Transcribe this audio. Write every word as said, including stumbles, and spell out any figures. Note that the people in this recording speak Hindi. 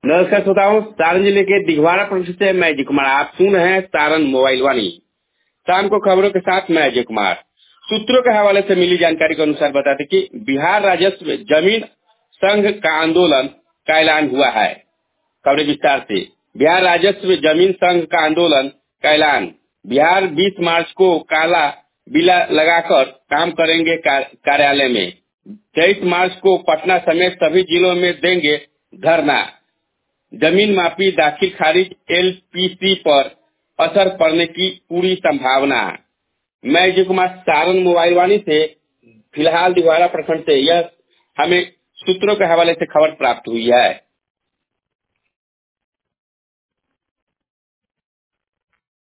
नमस्कार श्रोताओं, सारण जिले के दिघवाड़ा प्रखंड से मैं अजय कुमार। आप सुन रहे हैं सारण मोबाइल वाणी। शाम को खबरों के साथ मैं अजय कुमार। सूत्रों के हवाले से मिली जानकारी के अनुसार बताते कि बिहार राजस्व जमीन संघ का आंदोलन का ऐलान हुआ है। खबरें विस्तार से। बिहार राजस्व जमीन संघ का आंदोलन का ऐलान। बिहार बीस मार्च को काला बिला लगाकर काम करेंगे कार्यालय में। तेईस मार्च को पटना समेत सभी जिलों में देंगे धरना। जमीन माफी दाखिल खारिज एलपीसी पर असर पड़ने की पूरी संभावना। मैं अजय कुमार, सारण मोबाइल वाणी से फिलहाल दिघवाड़ा प्रखंड से यह हमें सूत्रों के हवाले से खबर प्राप्त हुई है।